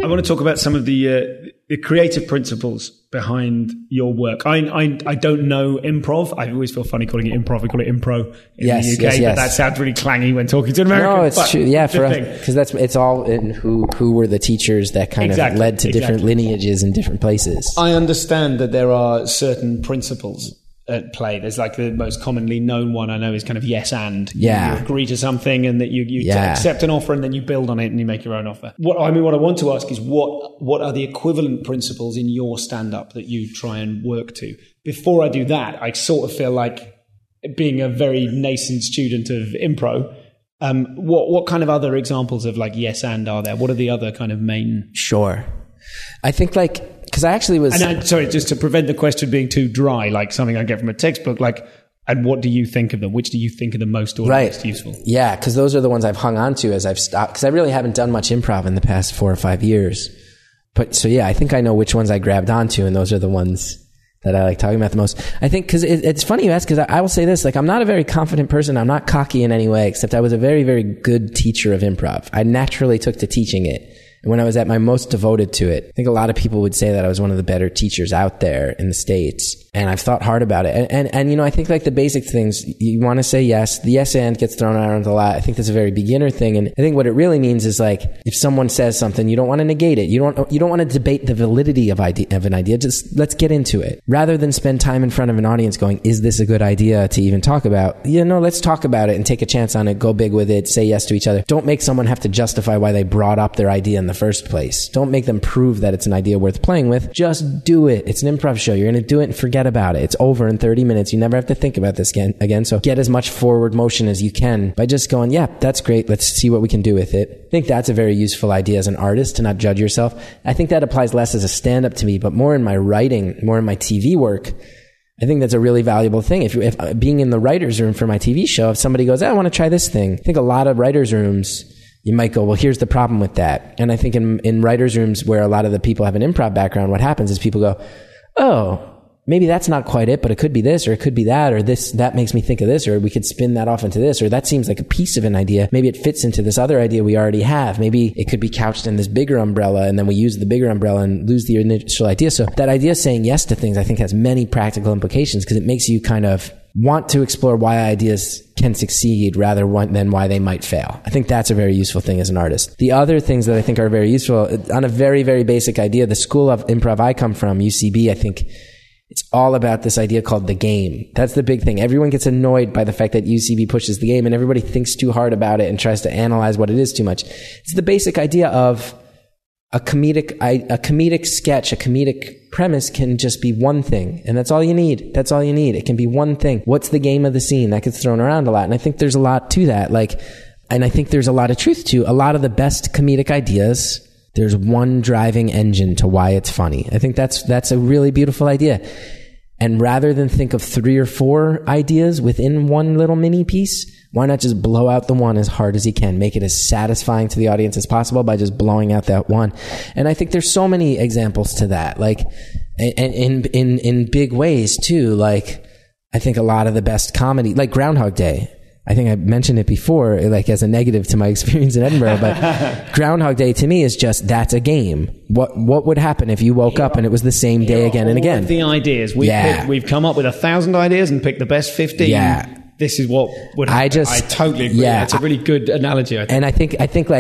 want to talk about some of the creative principles behind your work. I don't know improv. I always feel funny calling it improv. We call it impro in the UK, but that sounds really clangy when talking to an American. No, it's true. Yeah, for us, because it's all in who were the teachers that kind of led to different lineages in different places. I understand that there are certain principles at play. There's like the most commonly known one I know is kind of yes and. Yeah. You agree to something and that you accept an offer and then you build on it and you make your own offer. What I want to ask is what are the equivalent principles in your stand-up that you try and work to? Before I do that, I sort of feel like being a very nascent student of impro, what kind of other examples of like yes and are there? What are the other kind of main? Sure. I think because I actually was... sorry, just to prevent the question being too dry, like something I get from a textbook, and what do you think of them? Which do you think are the most useful? Yeah, because those are the ones I've hung on to as I've stopped, because I really haven't done much improv in the past 4 or 5 years. But so yeah, I think I know which ones I grabbed onto, and those are the ones that I like talking about the most. I think, because it's funny you ask, because I will say this, like, I'm not a very confident person. I'm not cocky in any way, except I was a very, very good teacher of improv. I naturally took to teaching it. And when I was at my most devoted to it, I think a lot of people would say that I was one of the better teachers out there in the States. And I've thought hard about it. And you know, I think like the basic things, you want to say yes. The yes and gets thrown around a lot. I think that's a very beginner thing. And I think what it really means is like, if someone says something, you don't want to negate it. You don't want to debate the validity of an idea. Just let's get into it. Rather than spend time in front of an audience going, is this a good idea to even talk about? Let's talk about it and take a chance on it. Go big with it. Say yes to each other. Don't make someone have to justify why they brought up their idea in the first place. Don't make them prove that it's an idea worth playing with. Just do it. It's an improv show. You're going to do it and forget about it. It's over in 30 minutes. You never have to think about this again. So get as much forward motion as you can by just going, yeah, that's great. Let's see what we can do with it. I think that's a very useful idea as an artist, to not judge yourself. I think that applies less as a stand-up to me, but more in my writing, more in my TV work. I think that's a really valuable thing. If being in the writer's room for my TV show, if somebody goes, I want to try this thing. I think a lot of writer's rooms, you might go, well, here's the problem with that. And I think in writers' rooms where a lot of the people have an improv background, what happens is people go, oh, maybe that's not quite it, but it could be this, or it could be that, or this, that makes me think of this, or we could spin that off into this, or that seems like a piece of an idea. Maybe it fits into this other idea we already have. Maybe it could be couched in this bigger umbrella, and then we use the bigger umbrella and lose the initial idea. So that idea of saying yes to things, I think, has many practical implications, because it makes you kind of want to explore why ideas can succeed rather than why they might fail. I think that's a very useful thing as an artist. The other things that I think are very useful, on a very, very basic idea, the school of improv I come from, UCB, I think it's all about this idea called the game. That's the big thing. Everyone gets annoyed by the fact that UCB pushes the game, and everybody thinks too hard about it and tries to analyze what it is too much. It's the basic idea of a comedic sketch, a comedic premise can just be one thing, and that's all you need. That's all you need. It can be one thing. What's the game of the scene? That gets thrown around a lot, and I think there's a lot to that. And I think there's a lot of truth to a lot of the best comedic ideas. There's one driving engine to why it's funny. I think that's a really beautiful idea. And rather than think of 3 or 4 ideas within one little mini piece, why not just blow out the one as hard as you can? Make it as satisfying to the audience as possible by just blowing out that one. And I think there's so many examples to that, and in big ways too. I think a lot of the best comedy, like Groundhog Day. I think I mentioned it before, as a negative to my experience in Edinburgh, but Groundhog Day to me is just, that's a game. What would happen if you woke up and it was the same day again and again? The ideas. We've come up with 1,000 ideas and picked the best 15. Yeah. This is what would happen. I totally agree. Yeah, it's a really good analogy, I think. And I think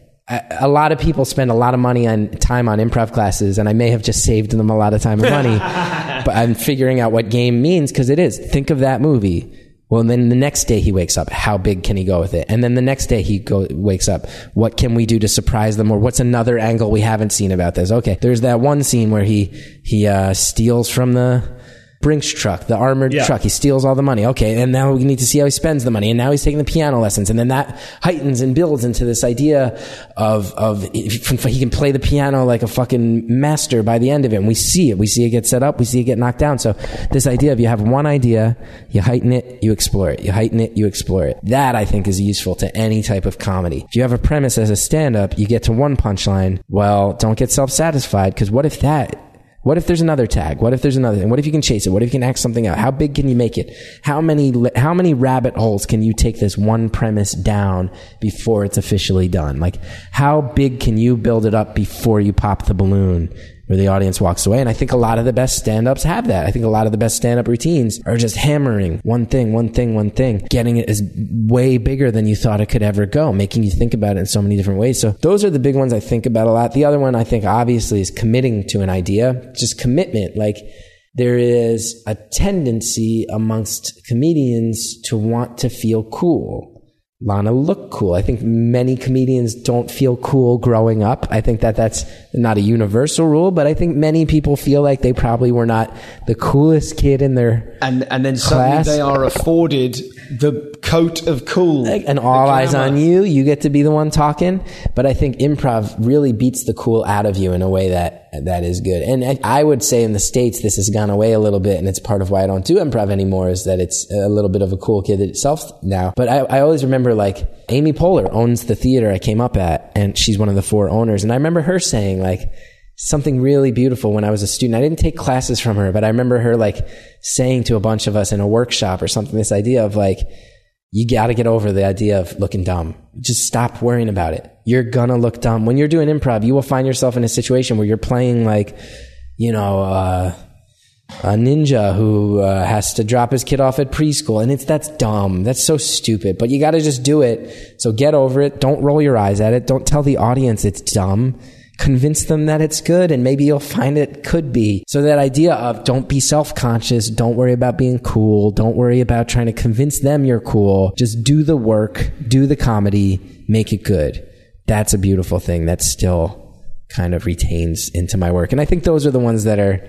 a lot of people spend a lot of money on time on improv classes, and I may have just saved them a lot of time and money, but I'm figuring out what game means, because it is. Think of that movie. Well, then the next day he wakes up, how big can he go with it? And then the next day he wakes up, what can we do to surprise them? Or what's another angle we haven't seen about this? Okay, there's that one scene where he steals from the Brinks truck, the armored truck. He steals all the money. Okay, and now we need to see how he spends the money. And now he's taking the piano lessons. And then that heightens and builds into this idea of if he can play the piano like a fucking master by the end of it. And we see it. We see it get set up. We see it get knocked down. So this idea of you have one idea, you heighten it, you explore it. You heighten it, you explore it. That, I think, is useful to any type of comedy. If you have a premise as a stand-up, you get to one punchline. Well, don't get self-satisfied, because what if that What if there's another tag? What if there's another thing? What if you can chase it? What if you can act something out? How big can you make it? How many rabbit holes can you take this one premise down before it's officially done? Like, how big can you build it up before you pop the balloon where the audience walks away? And I think a lot of the best stand-ups have that. I think a lot of the best stand-up routines are just hammering one thing, getting it as way bigger than you thought it could ever go, making you think about it in so many different ways. So those are the big ones I think about a lot. The other one I think obviously is committing to an idea, just commitment. Like, there is a tendency amongst comedians to want to feel cool. Lana look cool. I think many comedians don't feel cool growing up. I think that's not a universal rule, but I think many people feel like they probably were not the coolest kid in their and then class. Suddenly they are afforded the coat of cool. And all eyes on you. You get to be the one talking. But I think improv really beats the cool out of you in a way that is good. And I would say in the States, this has gone away a little bit, and it's part of why I don't do improv anymore, is that it's a little bit of a cool kid itself now. But I always remember, like, Amy Poehler owns the theater I came up at, and she's one of the 4 owners. And I remember her saying, like, something really beautiful when I was a student. I didn't take classes from her, but I remember her, like, saying to a bunch of us in a workshop or something, this idea of, like, you got to get over the idea of looking dumb. Just stop worrying about it. You're gonna look dumb. When you're doing improv, you will find yourself in a situation where you're playing, like, you know, a ninja who has to drop his kid off at preschool. And that's dumb. That's so stupid. But you got to just do it. So get over it. Don't roll your eyes at it. Don't tell the audience it's dumb. Convince them that it's good, and maybe you'll find it could be. So that idea of don't be self-conscious, don't worry about being cool, don't worry about trying to convince them you're cool. Just do the work, do the comedy, make it good. That's a beautiful thing that still kind of retains into my work. And I think those are the ones that are,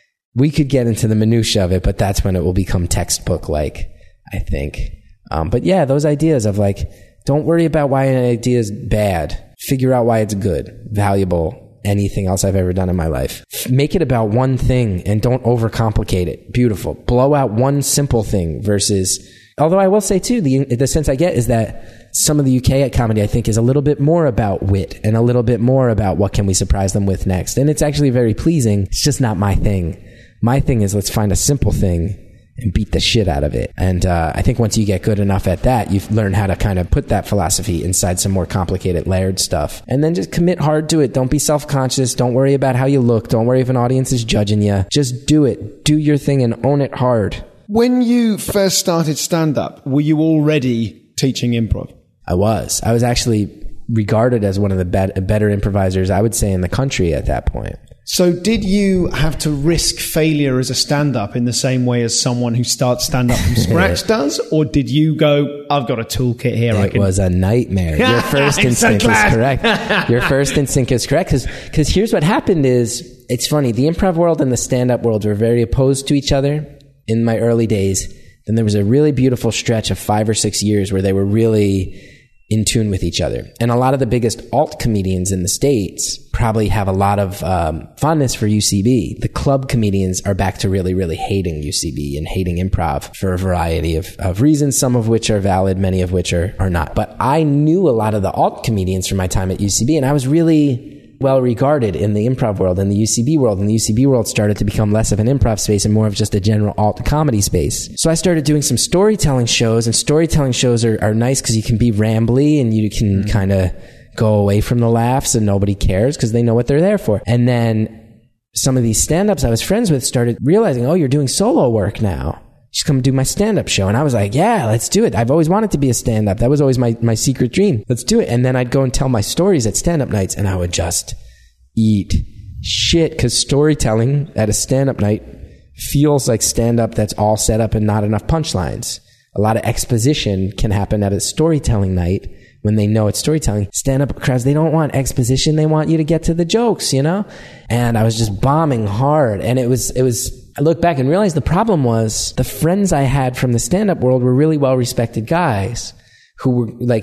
we could get into the minutia of it, but that's when it will become textbook-like, I think. But yeah, those ideas of, like, don't worry about why an idea is bad. Figure out why it's good, valuable, anything else I've ever done in my life. Make it about one thing and don't overcomplicate it. Beautiful. Blow out one simple thing versus, although I will say too, the sense I get is that some of the UK comedy, I think, is a little bit more about wit and a little bit more about what can we surprise them with next. And it's actually very pleasing. It's just not my thing. My thing is, let's find a simple thing and beat the shit out of it. And I think once you get good enough at that, you learn how to kind of put that philosophy inside some more complicated, layered stuff. And then just commit hard to it. Don't be self-conscious. Don't worry about how you look. Don't worry if an audience is judging you. Just do it. Do your thing and own it hard. When you first started stand-up, were you already teaching improv? I was actually regarded as one of the better improvisers, I would say, in the country at that point. So did you have to risk failure as a stand-up in the same way as someone who starts stand-up from scratch does? Or did you go, I've got a toolkit here? It was a nightmare. Your first instinct is correct. Your first instinct is correct. Because here's what happened is, it's funny, the improv world and the stand-up world were very opposed to each other in my early days. Then there was a really beautiful stretch of 5 or 6 years where they were really in tune with each other. And a lot of the biggest alt comedians in the States probably have a lot of fondness for UCB. The club comedians are back to really, really hating UCB and hating improv for a variety of reasons, some of which are valid, many of which are not. But I knew a lot of the alt comedians from my time at UCB, and I was really well regarded in the improv world and the UCB world. And the UCB world started to become less of an improv space and more of just a general alt comedy space. So I started doing some storytelling shows, and storytelling shows are nice because you can be rambly and you can kind of go away from the laughs and nobody cares because they know what they're there for. And then some of these stand-ups I was friends with started realizing, oh, you're doing solo work now. Just come do my stand-up show. And I was like, yeah, let's do it. I've always wanted to be a stand-up. That was always my secret dream. Let's do it. And then I'd go and tell my stories at stand-up nights, and I would just eat shit because storytelling at a stand-up night feels like stand-up that's all set up and not enough punchlines. A lot of exposition can happen at a storytelling night when they know it's storytelling. Stand-up crowds, they don't want exposition. They want you to get to the jokes, you know? And I was just bombing hard. And it was, I look back and realize the problem was the friends I had from the stand-up world were really well-respected guys who were like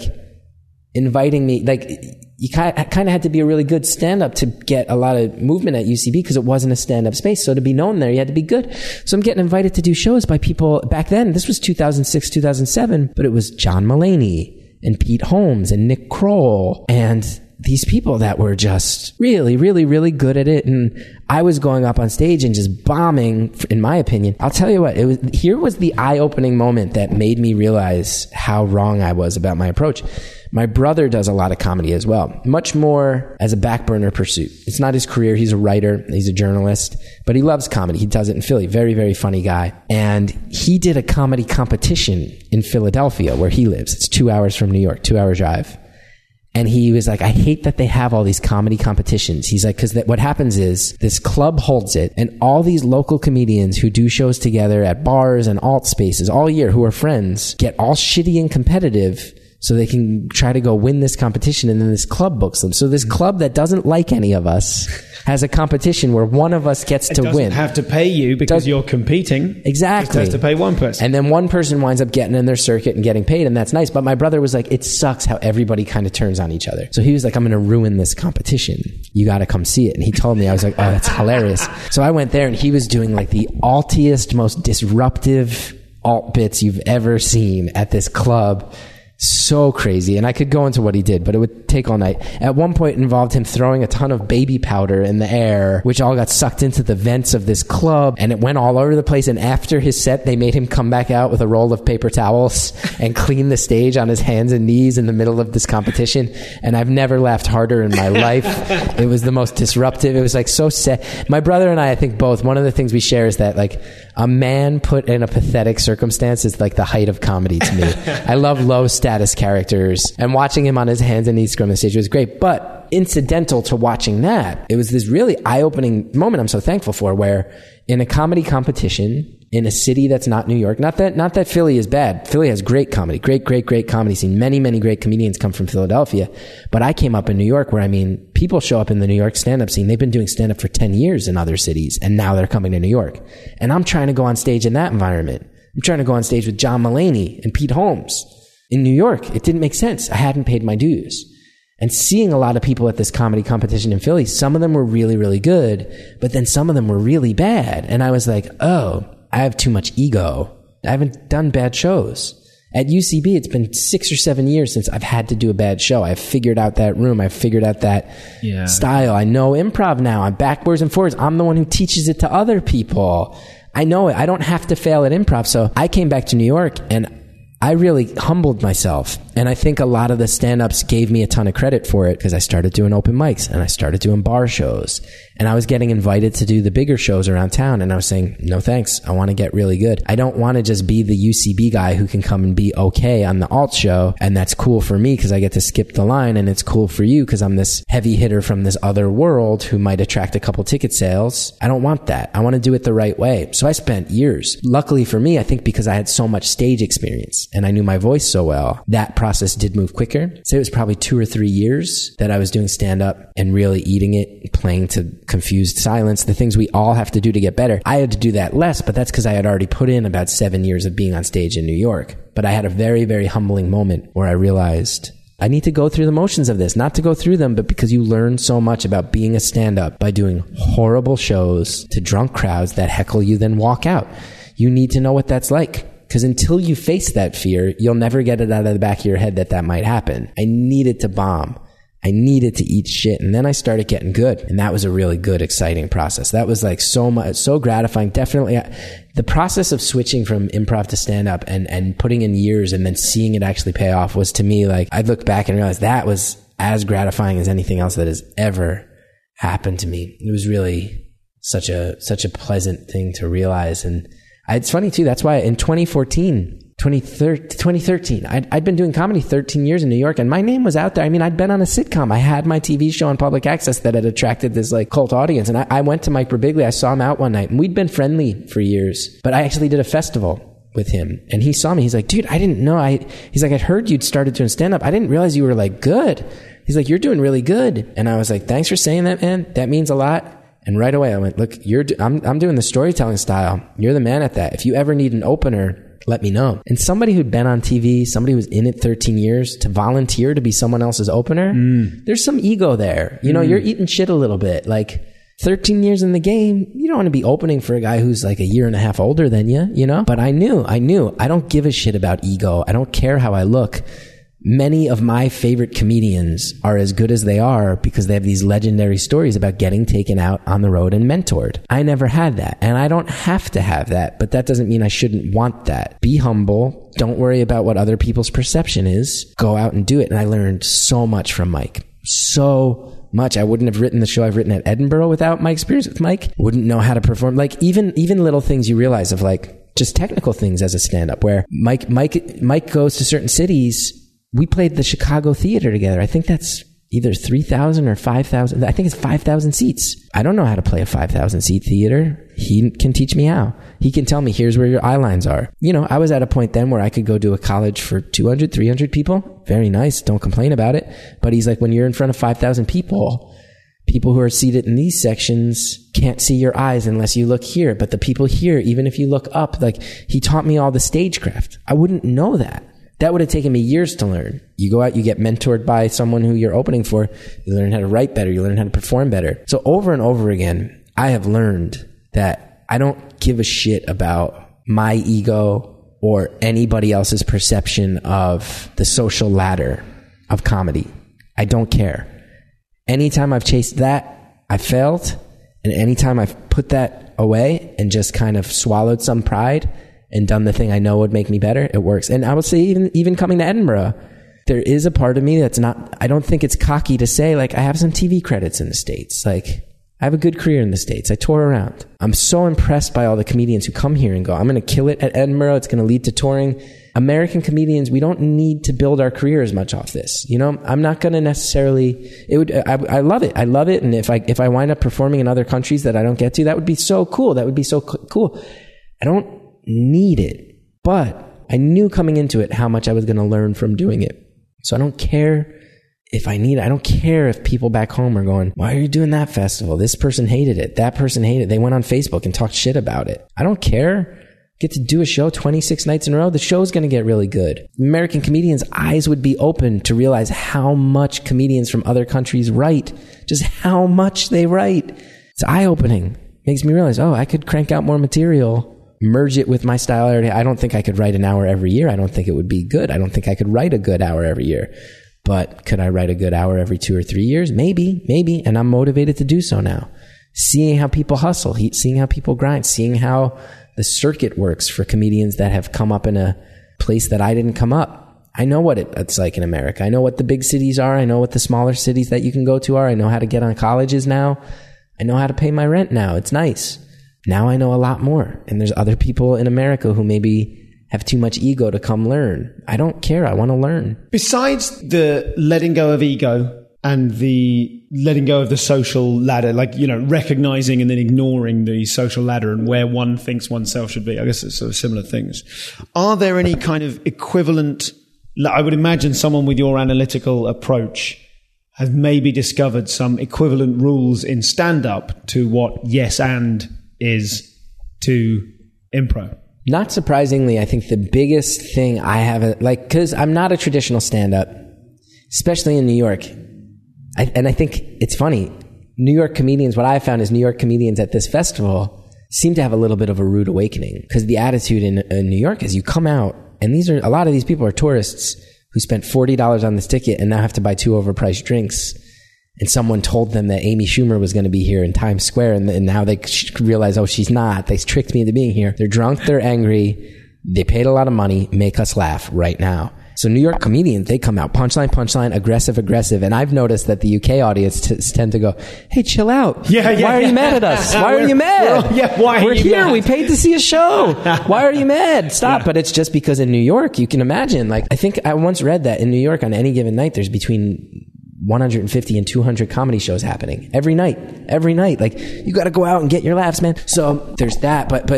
inviting me. Like, you kind of had to be a really good stand-up to get a lot of movement at UCB because it wasn't a stand-up space. So to be known there, you had to be good. So I'm getting invited to do shows by people back then. This was 2006, 2007, but it was John Mulaney and Pete Holmes and Nick Kroll. And these people that were just really, really, really good at it. And I was going up on stage and just bombing, in my opinion. I'll tell you what, here was the eye-opening moment that made me realize how wrong I was about my approach. My brother does a lot of comedy as well, much more as a back burner pursuit. It's not his career. He's a writer. He's a journalist, but he loves comedy. He does it in Philly. Very, very funny guy. And he did a comedy competition in Philadelphia where he lives. It's 2 hours from New York, 2 hour drive. And he was like, I hate that they have all these comedy competitions. He's like, because what happens is this club holds it, and all these local comedians who do shows together at bars and alt spaces all year, who are friends, get all shitty and competitive so they can try to go win this competition, and then this club books them. So this club that doesn't like any of us has a competition where one of us gets to win. It doesn't have to pay you because you're competing. Exactly. It has to pay one person. And then one person winds up getting in their circuit and getting paid, and that's nice. But my brother was like, it sucks how everybody kind of turns on each other. So he was like, I'm going to ruin this competition. You got to come see it. And he told me, I was like, oh, that's hilarious. So I went there, and he was doing like the altiest, most disruptive alt bits you've ever seen at this club. So crazy. And I could go into what he did, but it would take all night. At one point, it involved him throwing a ton of baby powder in the air, which all got sucked into the vents of this club, and it went all over the place. And after his set, they made him come back out with a roll of paper towels and clean the stage on his hands and knees in the middle of this competition. And I've never laughed harder in my life. It was the most disruptive. It was like so sad. My brother and I think both, one of the things we share is that like a man put in a pathetic circumstance is like the height of comedy to me. I love low status characters, and watching him on his hands and knees scrum the stage was great. But incidental to watching that, it was this really eye-opening moment I'm so thankful for, where in a comedy competition in a city that's not New York, not that Philly is bad. Philly has great comedy, great comedy scene. Many, many great comedians come from Philadelphia. But I came up in New York where, I mean, people show up in the New York stand-up scene. They've been doing stand-up for 10 years in other cities, and now they're coming to New York. And I'm trying to go on stage in that environment. I'm trying to go on stage with John Mulaney and Pete Holmes. In New York, it didn't make sense. I hadn't paid my dues. And seeing a lot of people at this comedy competition in Philly, some of them were really, really good, but then some of them were really bad. And I was like, oh, I have too much ego. I haven't done bad shows. At UCB, it's been 6 or 7 years since I've had to do a bad show. I've figured out that room. I've figured out that style. I know improv now. I'm backwards and forwards. I'm the one who teaches it to other people. I know it. I don't have to fail at improv. So I came back to New York, and I really humbled myself. And I think a lot of the stand-ups gave me a ton of credit for it, because I started doing open mics and I started doing bar shows, and I was getting invited to do the bigger shows around town. And I was saying, no thanks. I want to get really good. I don't want to just be the UCB guy who can come and be okay on the alt show. And that's cool for me because I get to skip the line, and it's cool for you because I'm this heavy hitter from this other world who might attract a couple ticket sales. I don't want that. I want to do it the right way. So I spent years. Luckily for me, I think because I had so much stage experience and I knew my voice so well, that process did move quicker. So it was probably 2 or 3 years that I was doing stand-up and really eating it, playing to confused silence, the things we all have to do to get better. I had to do that less, but that's because I had already put in about 7 years of being on stage in New York. But I had a very, very humbling moment where I realized I need to go through the motions of this, not to go through them, but because you learn so much about being a stand-up by doing horrible shows to drunk crowds that heckle you, then walk out. You need to know what that's like. Because until you face that fear, you'll never get it out of the back of your head that might happen. I needed to bomb. I needed to eat shit. And then I started getting good. And that was a really good, exciting process. That was like so much, so gratifying. Definitely the process of switching from improv to stand up and putting in years and then seeing it actually pay off was, to me, like, I looked back and realized that was as gratifying as anything else that has ever happened to me. It was really such a pleasant thing to realize. And it's funny too. That's why in 2013, I'd been doing comedy 13 years in New York, and my name was out there. I mean, I'd been on a sitcom. I had my TV show on public access that had attracted this like cult audience. And I went to Mike Birbiglia. I saw him out one night, and we'd been friendly for years, but I actually did a festival with him, and he saw me. He's like, dude, I didn't know. He's like, I'd heard you'd started doing stand up. I didn't realize you were like good. He's like, you're doing really good. And I was like, thanks for saying that, man. That means a lot. And right away I went, look, I'm doing the storytelling style. You're the man at that. If you ever need an opener, let me know. And somebody who'd been on TV, somebody who was in it 13 years, to volunteer to be someone else's opener, there's some ego there. You know, you're eating shit a little bit. Like 13 years in the game, you don't want to be opening for a guy who's like a year and a half older than you know? But I knew. I don't give a shit about ego. I don't care how I look. Many of my favorite comedians are as good as they are because they have these legendary stories about getting taken out on the road and mentored. I never had that, and I don't have to have that, but that doesn't mean I shouldn't want that. Be humble. Don't worry about what other people's perception is. Go out and do it. And I learned so much from Mike. So much. I wouldn't have written the show I've written at Edinburgh without my experience with Mike. Wouldn't know how to perform. Like even little things you realize of like just technical things as a stand-up where Mike goes to certain cities. We played the Chicago Theater together. I think that's either 3,000 or 5,000. I think it's 5,000 seats. I don't know how to play a 5,000 seat theater. He can teach me how. He can tell me, here's where your eye lines are. You know, I was at a point then where I could go to a college for 200, 300 people. Very nice. Don't complain about it. But he's like, when you're in front of 5,000 people who are seated in these sections can't see your eyes unless you look here. But the people here, even if you look up, like he taught me all the stagecraft. I wouldn't know that. That would have taken me years to learn. You go out, you get mentored by someone who you're opening for. You learn how to write better. You learn how to perform better. So over and over again, I have learned that I don't give a shit about my ego or anybody else's perception of the social ladder of comedy. I don't care. Anytime I've chased that, I failed. And anytime I've put that away and just kind of swallowed some pride and done the thing I know would make me better, it works. And I would say even coming to Edinburgh, there is a part of me that's not, I don't think it's cocky to say, like, I have some TV credits in the States. Like, I have a good career in the States. I tour around. I'm so impressed by all the comedians who come here and go, I'm going to kill it at Edinburgh. It's going to lead to touring. American comedians, we don't need to build our career as much off this. You know, I'm not going to necessarily, I love it. I love it. And if I wind up performing in other countries that I don't get to, that would be so cool. That would be so cool. I don't need it, but I knew coming into it how much I was going to learn from doing it. So I don't care if I need it. I don't care if people back home are going, why are you doing that festival? This person hated it. That person hated it. They went on Facebook and talked shit about it. I don't care. Get to do a show 26 nights in a row. The show's going to get really good. American comedians' eyes would be open to realize how much comedians from other countries write, just how much they write. It's eye-opening. Makes me realize, oh, I could crank out more material, merge it with my style. I don't think I could write an hour every year. I don't think it would be good. I don't think I could write a good hour every year. But could I write a good hour every 2 or 3 years? Maybe. And I'm motivated to do so now. Seeing how people hustle, seeing how people grind, seeing how the circuit works for comedians that have come up in a place that I didn't come up. I know what it's like in America. I know what the big cities are. I know what the smaller cities that you can go to are. I know how to get on colleges now. I know how to pay my rent now. It's nice. Now I know a lot more. And there's other people in America who maybe have too much ego to come learn. I don't care. I want to learn. Besides the letting go of ego and the letting go of the social ladder, like, you know, recognizing and then ignoring the social ladder and where one thinks oneself should be, I guess it's sort of similar things. Are there any kind of equivalent, I would imagine someone with your analytical approach has maybe discovered some equivalent rules in stand-up to what yes and is to improv? Not surprisingly, I think the biggest thing I haven't, like, because I'm not a traditional stand-up, especially in New York. And I think it's funny. New York comedians, what I found is New York comedians at this festival seem to have a little bit of a rude awakening, because the attitude in New York is you come out, and a lot of these people are tourists who spent $40 on this ticket and now have to buy 2 overpriced drinks. And someone told them that Amy Schumer was going to be here in Times Square, and now they realize, oh, she's not. They tricked me into being here. They're drunk. They're angry. They paid a lot of money. Make us laugh right now. So New York comedians, they come out punchline, aggressive. And I've noticed that the UK audience tend to go, hey, chill out. Why are you mad at us? Why are you mad? We're here. Mad? We paid to see a show. Why are you mad? Stop. Yeah. But it's just because in New York, you can imagine, like, I think I once read that in New York on any given night, there's between 150 and 200 comedy shows happening every night. Like, you got to go out and get your laughs, man. So there's that. But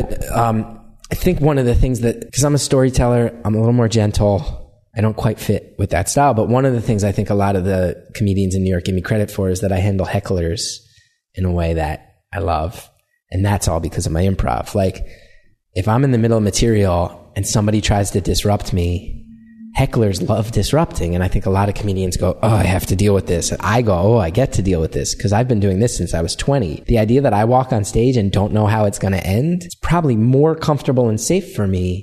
I think one of the things that, because I'm a storyteller, I'm a little more gentle. I don't quite fit with that style. But one of the things I think a lot of the comedians in New York give me credit for is that I handle hecklers in a way that I love. And that's all because of my improv. Like, if I'm in the middle of material and somebody tries to disrupt me, hecklers love disrupting. And I think a lot of comedians go, oh, I have to deal with this. And I go, oh, I get to deal with this because I've been doing this since I was 20. The idea that I walk on stage and don't know how it's going to end, it's probably more comfortable and safe for me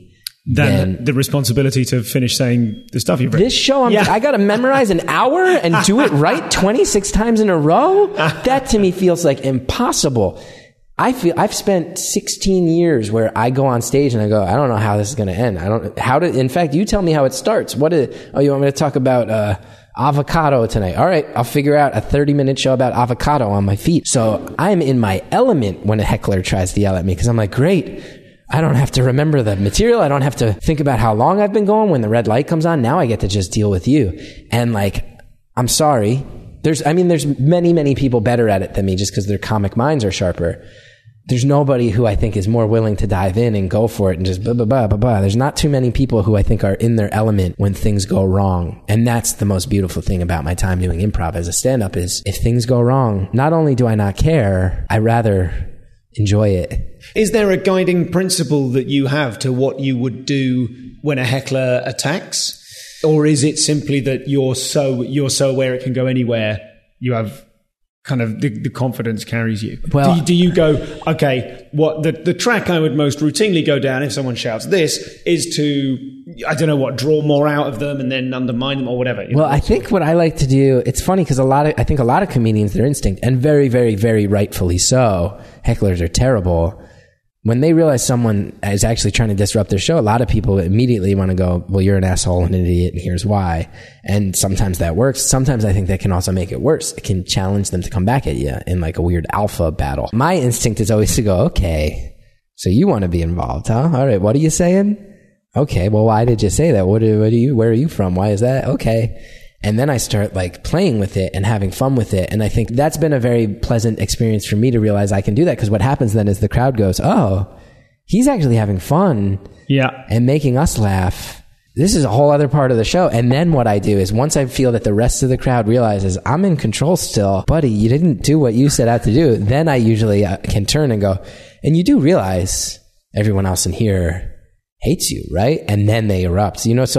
than the responsibility to finish saying the stuff you've written. This show, I got to memorize an hour and do it right 26 times in a row? That to me feels like impossible. I've spent 16 years where I go on stage and I go, I don't know how this is going to end. In fact, you tell me how it starts. You want me to talk about, avocado tonight. All right, I'll figure out a 30-minute show about avocado on my feet. So I'm in my element when a heckler tries to yell at me because I'm like, great. I don't have to remember the material. I don't have to think about how long I've been going when the red light comes on. Now I get to just deal with you. And like, I'm sorry. There's many, many people better at it than me just because their comic minds are sharper. There's nobody who I think is more willing to dive in and go for it and just blah, blah, blah, blah, blah. There's not too many people who I think are in their element when things go wrong. And that's the most beautiful thing about my time doing improv as a stand-up is if things go wrong, not only do I not care, I rather enjoy it. Is there a guiding principle that you have to what you would do when a heckler attacks? Or is it simply that you're so aware it can go anywhere, you have kind of the confidence carries you? Well, do you go, okay, what the track I would most routinely go down if someone shouts this is to, I don't know what, draw more out of them and then undermine them or whatever? Well, I think what I like to do, it's funny because I think a lot of comedians, their instinct, and very, very, very rightfully so, hecklers are terrible. When they realize someone is actually trying to disrupt their show, a lot of people immediately want to go, well, you're an asshole and an idiot, and here's why. And sometimes that works. Sometimes I think that can also make it worse. It can challenge them to come back at you in like a weird alpha battle. My instinct is always to go, okay, so you want to be involved, huh? All right, what are you saying? Okay, well, why did you say that? Where are you from? Why is that? Okay. And then I start like playing with it and having fun with it. And I think that's been a very pleasant experience for me to realize I can do that. Because what happens then is the crowd goes, oh, he's actually having fun and making us laugh. This is a whole other part of the show. And then what I do is once I feel that the rest of the crowd realizes I'm in control still, buddy, you didn't do what you set out to do. Then I usually can turn and go, and you do realize everyone else in here hates you, right? And then they erupt, so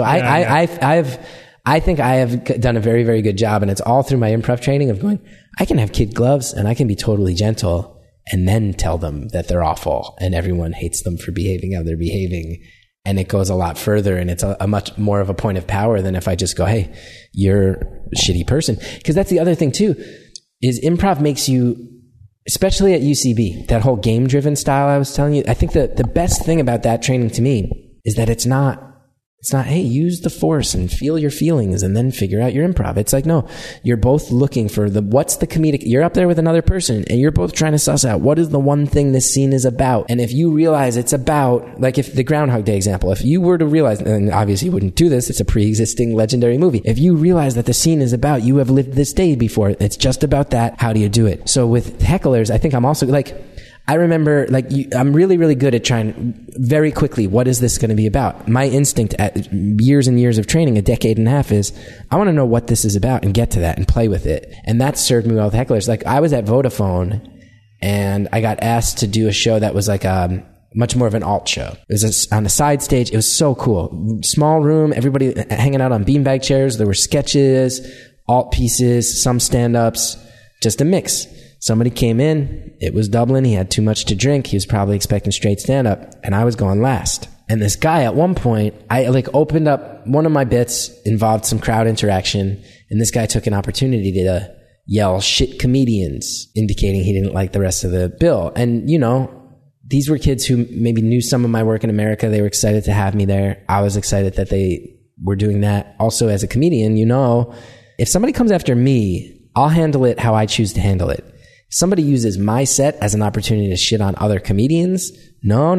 I think I have done a very, very good job, and it's all through my improv training of going, I can have kid gloves and I can be totally gentle and then tell them that they're awful and everyone hates them for behaving how they're behaving. And it goes a lot further, and it's a much more of a point of power than if I just go, hey, you're a shitty person. Because that's the other thing too, is improv makes you, especially at UCB, that whole game-driven style I was telling you, I think that the best thing about that training to me is that it's not, hey, use the force and feel your feelings and then figure out your improv. It's like, no, you're both looking for what's the comedic, you're up there with another person and you're both trying to suss out what is the one thing this scene is about. And if you realize it's about, like if the Groundhog Day example, if you were to realize, and obviously you wouldn't do this, it's a pre-existing legendary movie. If you realize that the scene is about, you have lived this day before, it's just about that, how do you do it? So with hecklers, I think I'm also like, I remember, I'm really, really good at trying very quickly, what is this going to be about? My instinct at years and years of training, a decade and a half, is I want to know what this is about and get to that and play with it. And that served me well with hecklers. Like, I was at Vodafone and I got asked to do a show that was like much more of an alt show. It was on a side stage. It was so cool. Small room, everybody hanging out on beanbag chairs. There were sketches, alt pieces, some stand-ups, just a mix. Somebody came in, it was Dublin, he had too much to drink, he was probably expecting straight stand-up, and I was going last. And this guy, at one point, I opened up, one of my bits involved some crowd interaction, and this guy took an opportunity to yell, shit comedians, indicating he didn't like the rest of the bill. And, these were kids who maybe knew some of my work in America, they were excited to have me there, I was excited that they were doing that. Also, as a comedian, if somebody comes after me, I'll handle it how I choose to handle it. Somebody uses my set as an opportunity to shit on other comedians. No.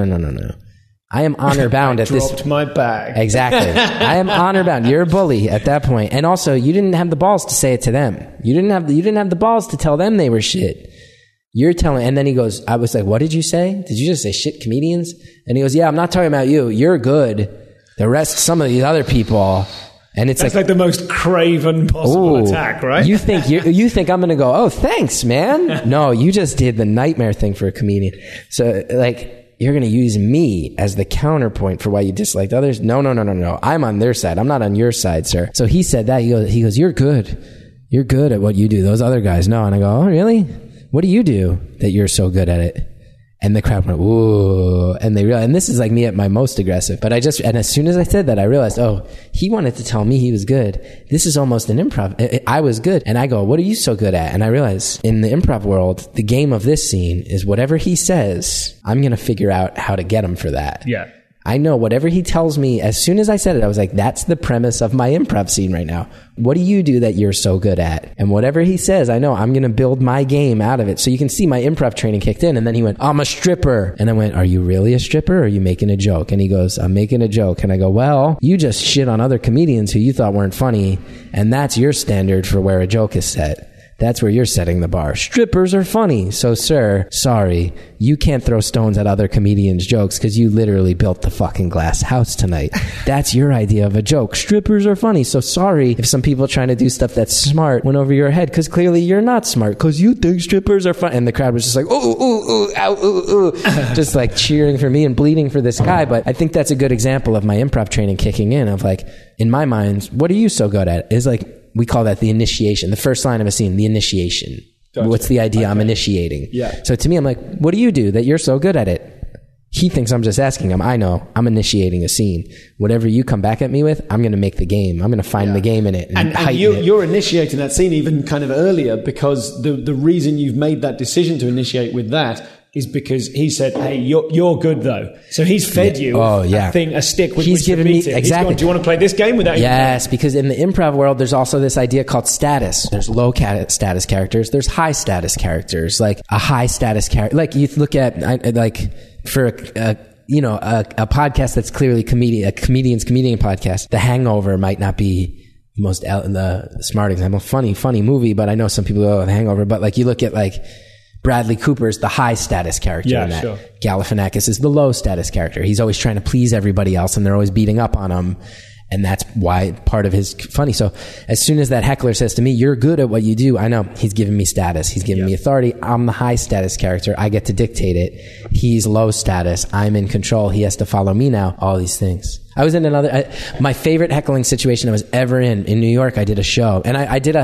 I am honor bound at this. Dropped my bag. Exactly. I am honor bound. You're a bully at that point. And also, you didn't have the balls to say it to them. You didn't have the balls to tell them they were shit. You're telling, and then he goes, I was like, what did you say? Did you just say shit comedians? And he goes, yeah, I'm not talking about you. You're good. The rest, some of these other people. And it's like the most craven possible attack, right? You think I'm going to go, oh, thanks, man. No, you just did the nightmare thing for a comedian. So you're going to use me as the counterpoint for why you disliked others. No. I'm on their side. I'm not on your side, sir. So he said that. He goes, you're good. You're good at what you do. Those other guys, no. And I go, oh, really? What do you do that you're so good at it? And the crowd went, ooh, and they realized, and this is like me at my most aggressive, but and as soon as I said that, I realized, oh, he wanted to tell me he was good. This is almost an improv. I was good. And I go, what are you so good at? And I realize in the improv world, the game of this scene is whatever he says, I'm going to figure out how to get him for that. Yeah. I know whatever he tells me, as soon as I said it, I was like, that's the premise of my improv scene right now. What do you do that you're so good at? And whatever he says, I know I'm going to build my game out of it. So you can see my improv training kicked in. And then he went, I'm a stripper. And I went, are you really a stripper or are you making a joke? And he goes, I'm making a joke. And I go, well, you just shit on other comedians who you thought weren't funny. And that's your standard for where a joke is set. That's where you're setting the bar. Strippers are funny. So, sir, sorry, you can't throw stones at other comedians' jokes because you literally built the fucking glass house tonight. That's your idea of a joke. Strippers are funny. So sorry if some people trying to do stuff that's smart went over your head because clearly you're not smart because you think strippers are fun. And the crowd was just like, ooh, ooh, ooh, ow, ooh, ooh. Just like cheering for me and bleeding for this guy. But I think that's a good example of my improv training kicking in of like, in my mind, what are you so good at? Is like, we call that the initiation. The first line of a scene, the initiation. Gotcha. What's the idea I'm initiating? Yeah. So to me, I'm like, what do you do that you're so good at it? He thinks I'm just asking him. I know I'm initiating a scene. Whatever you come back at me with, I'm going to make the game. I'm going to find the game in it. And you're initiating that scene even kind of earlier because the reason you've made that decision to initiate with that is because he said, hey, you're good though. So he's fed you a stick with which to beat it. Exactly. He's gone, do you want to play this game without Yes, because in the improv world, there's also this idea called status. There's low status characters. There's high status characters. Like a high status character. Like you look at, like for a podcast that's clearly a comedian podcast, The Hangover might not be the smart example. Funny movie, but I know some people go, The Hangover. But like you look at like, Bradley Cooper's the high status character in that. Sure. Galifianakis is the low status character. He's always trying to please everybody else and they're always beating up on him. And that's why part of his funny. So as soon as that heckler says to me, you're good at what you do, I know he's giving me status. He's giving me authority. I'm the high status character. I get to dictate it. He's low status. I'm in control. He has to follow me now. All these things. I was in my favorite heckling situation I was ever in New York. I did a show and I did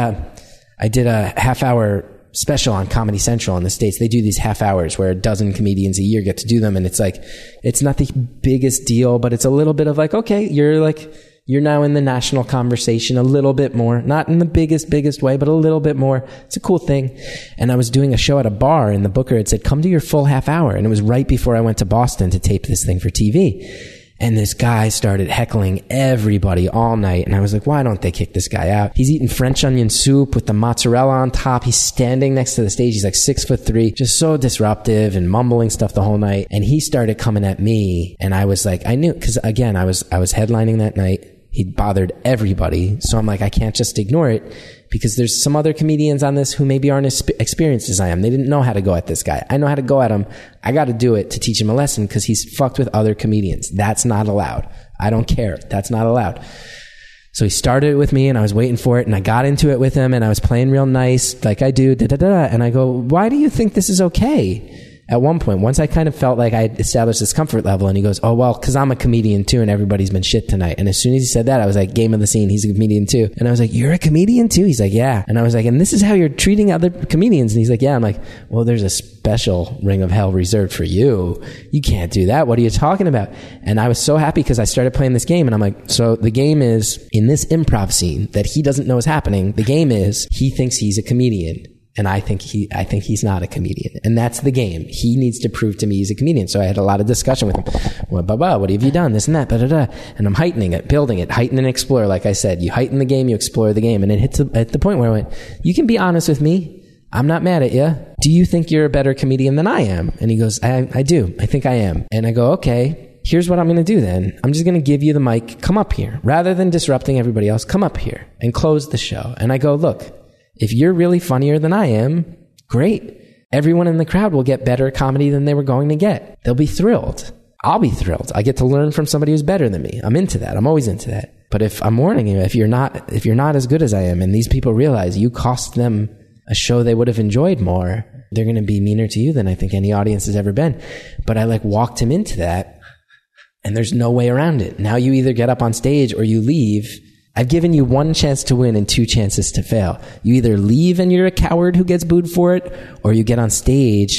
a half-hour special on Comedy Central in the States. They do these half hours where a dozen comedians a year get to do them. And it's like, it's not the biggest deal, but it's a little bit of like, okay, you're now in the national conversation a little bit more, not in the biggest way, but a little bit more. It's a cool thing. And I was doing a show at a bar and the booker had said, come to your full half hour. And it was right before I went to Boston to tape this thing for TV. And this guy started heckling everybody all night. And I was like, why don't they kick this guy out? He's eating French onion soup with the mozzarella on top. He's standing next to the stage. He's like 6'3", just so disruptive and mumbling stuff the whole night. And he started coming at me. And I was like, I knew, because again, I was headlining that night. He'd bothered everybody. So I'm like, I can't just ignore it because there's some other comedians on this who maybe aren't as experienced as I am. They didn't know how to go at this guy. I know how to go at him. I got to do it to teach him a lesson because he's fucked with other comedians. That's not allowed. I don't care. That's not allowed. So he started it with me and I was waiting for it and I got into it with him and I was playing real nice like I do. And I go, why do you think this is okay? At one point, once I kind of felt like I had established this comfort level, and he goes, oh, well, because I'm a comedian too, and everybody's been shit tonight. And as soon as he said that, I was like, game of the scene, he's a comedian too. And I was like, you're a comedian too? He's like, yeah. And I was like, and this is how you're treating other comedians? And he's like, yeah. I'm like, well, there's a special ring of hell reserved for you. You can't do that. What are you talking about? And I was so happy because I started playing this game, and I'm like, so the game is, in this improv scene that he doesn't know is happening, the game is, he thinks he's a comedian. And I think he's not a comedian. And that's the game. He needs to prove to me he's a comedian. So I had a lot of discussion with him. What have you done? This and that. And I'm heightening it, building it, heighten and explore. Like I said, you heighten the game, you explore the game. And it hits at the point where I went, you can be honest with me. I'm not mad at you. Do you think you're a better comedian than I am? And he goes, I do. I think I am. And I go, okay, here's what I'm going to do then. I'm just going to give you the mic. Come up here. Rather than disrupting everybody else, come up here and close the show. And I go, look, if you're really funnier than I am, great. Everyone in the crowd will get better comedy than they were going to get. They'll be thrilled. I'll be thrilled. I get to learn from somebody who's better than me. I'm into that. I'm always into that. But if I'm warning you, if you're not as good as I am, and these people realize you cost them a show they would have enjoyed more, they're going to be meaner to you than I think any audience has ever been. But I walked him into that, and there's no way around it. Now you either get up on stage or you leave. I've given you one chance to win and two chances to fail. You either leave and you're a coward who gets booed for it, or you get on stage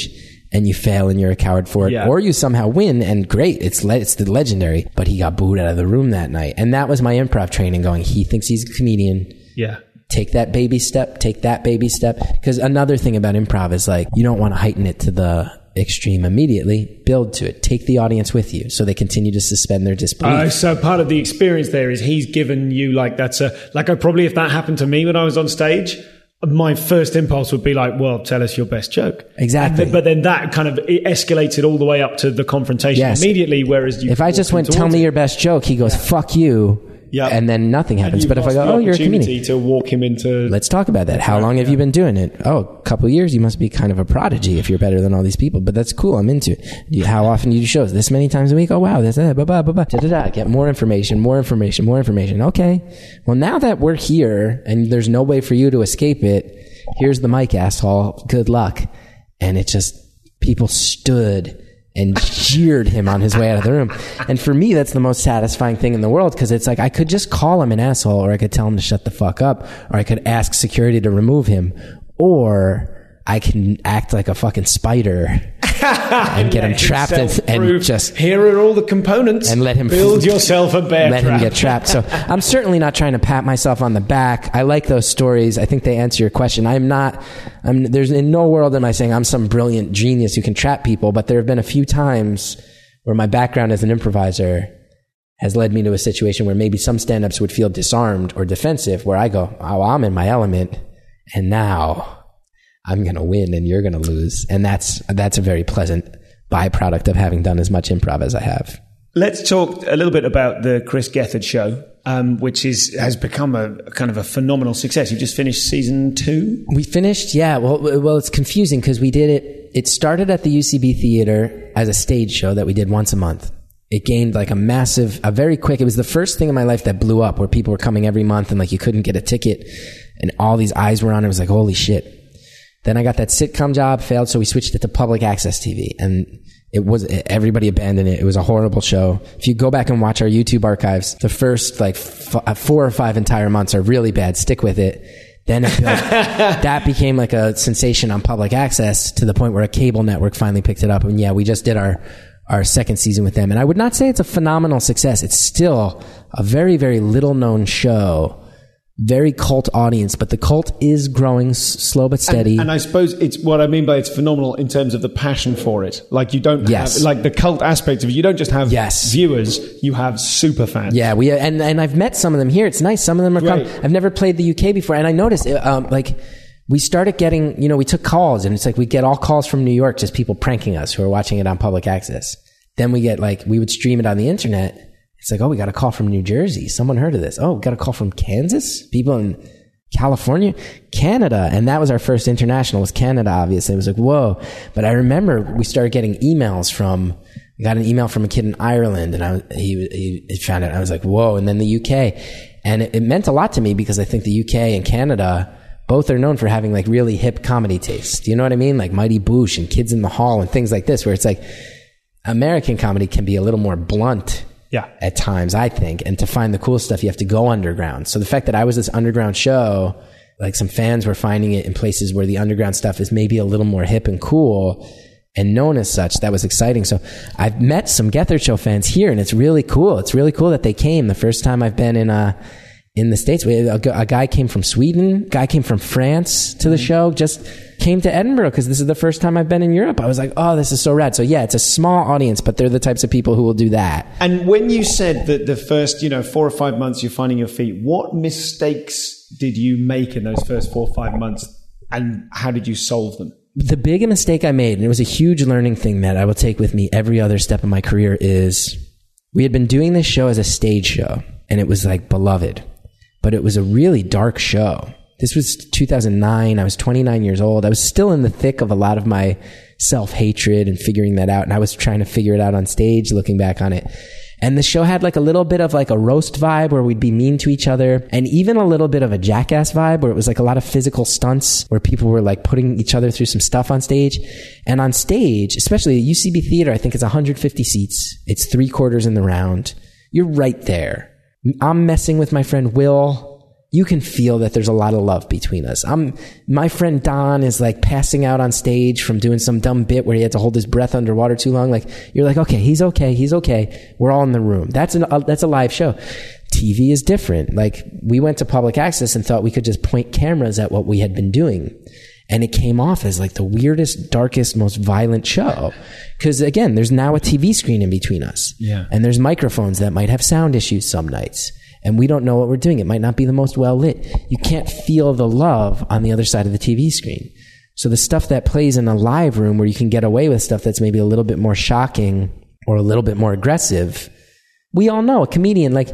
and you fail and you're a coward for it, or you somehow win and great, it's the legendary. But he got booed out of the room that night, and that was my improv training. Going, he thinks he's a comedian. Yeah. Take that baby step. Take that baby step. Because another thing about improv is like, you don't want to heighten it to the extreme immediately. Build to it. Take the audience with you so they continue to suspend their disbelief. So part of the experience there is he's given you like that's a like I probably, if that happened to me when I was on stage, my first impulse would be like, well, tell us your best joke. Exactly. But then that kind of it escalated all the way up to the confrontation immediately. Whereas if I just went, tell me your best joke, he goes, fuck you. Yep. And then nothing happens. But if I go, oh, you're a comedian, to walk him into, let's talk about that. How long have you been doing it? Oh, a couple of years. You must be kind of a prodigy if you're better than all these people. But that's cool. I'm into it. How often do you do shows? This many times a week? Oh, wow. That's it. Get more information. Okay. Well, now that we're here and there's no way for you to escape it, here's the mic, asshole. Good luck. And it just, people stood and jeered him on his way out of the room. And for me, that's the most satisfying thing in the world, because it's like I could just call him an asshole, or I could tell him to shut the fuck up, or I could ask security to remove him, or I can act like a fucking spider and get him trapped and just... Here are all the components. And let him... Build yourself a bear trap. Let him get trapped. So I'm certainly not trying to pat myself on the back. I like those stories. I think they answer your question. There's in no world am I saying I'm some brilliant genius who can trap people, but there have been a few times where my background as an improviser has led me to a situation where maybe some stand-ups would feel disarmed or defensive, where I go, oh, I'm in my element, and now I'm going to win and you're going to lose. And that's a very pleasant byproduct of having done as much improv as I have. Let's talk a little bit about the Chris Gethard show, which has become a kind of a phenomenal success. You just finished season 2? We finished, yeah. Well, it's confusing because we did it. It started at the UCB Theater as a stage show that we did once a month. It gained like it was the first thing in my life that blew up, where people were coming every month and like you couldn't get a ticket and all these eyes were on it. It was like, holy shit. Then I got that sitcom job, failed, so we switched it to public access TV, and everybody abandoned it. It was a horrible show. If you go back and watch our YouTube archives, the first 4 or 5 entire months are really bad. Stick with it. Then that became like a sensation on public access, to the point where a cable network finally picked it up. And yeah, we just did our second season with them. And I would not say it's a phenomenal success. It's still a very, very little known show. Very cult audience, but the cult is growing slow but steady. And I suppose it's what I mean by it's phenomenal in terms of the passion for it. Like you don't have, like the cult aspect of it, you don't just have viewers, you have super fans. Yeah, and I've met some of them here. It's nice. Some of them are coming. I've never played the UK before, and I noticed we started getting, we took calls, and it's like we get all calls from New York, just people pranking us who are watching it on public access. Then we get we would stream it on the internet. It's like, oh, we got a call from New Jersey. Someone heard of this. Oh, we got a call from Kansas? People in California? Canada. And that was our first international, was Canada, obviously. It was like, whoa. But I remember we started getting emails I got an email from a kid in Ireland, and he found it. I was like, whoa. And then the UK. And it meant a lot to me, because I think the UK and Canada both are known for having like really hip comedy tastes. Do you know what I mean? Like Mighty Boosh and Kids in the Hall and things like this, where it's like American comedy can be a little more blunt. Yeah. At times, I think. And to find the cool stuff, you have to go underground. So the fact that I was this underground show, like some fans were finding it in places where the underground stuff is maybe a little more hip and cool and known as such, that was exciting. So I've met some Gethard Show fans here, and it's really cool. It's really cool that they came. The first time I've been in the States, a guy came from Sweden, a guy came from France to the show, just came to Edinburgh because this is the first time I've been in Europe. I was like, oh, this is so rad. So yeah, it's a small audience, but they're the types of people who will do that. And when you said that the first, 4 or 5 months you're finding your feet, what mistakes did you make in those first 4 or 5 months, and how did you solve them? The big mistake I made, and it was a huge learning thing that I will take with me every other step of my career, is we had been doing this show as a stage show, and it was like beloved, but it was a really dark show. This was 2009. I was 29 years old. I was still in the thick of a lot of my self-hatred and figuring that out. And I was trying to figure it out on stage, looking back on it. And the show had like a little bit of like a roast vibe where we'd be mean to each other, and even a little bit of a Jackass vibe where it was like a lot of physical stunts where people were like putting each other through some stuff on stage. And on stage, especially at UCB Theater, I think it's 150 seats. It's 3/4 in the round. You're right there. I'm messing with my friend Will. you can feel that there's a lot of love between us. My friend Don is like passing out on stage from doing some dumb bit where he had to hold his breath underwater too long. Like, you're like, okay, he's okay. We're all in the room. That's a live show. TV is different. Like, we went to public access and thought we could just point cameras at what we had been doing. And it came off as like the weirdest, darkest, most violent show. Because again, there's now a TV screen in between us. Yeah. And there's microphones that might have sound issues some nights. And we don't know what we're doing. It might not be the most well lit. You can't feel the love on the other side of the TV screen. So the stuff that plays in a live room where you can get away with stuff that's maybe a little bit more shocking or a little bit more aggressive. We all know a comedian, like,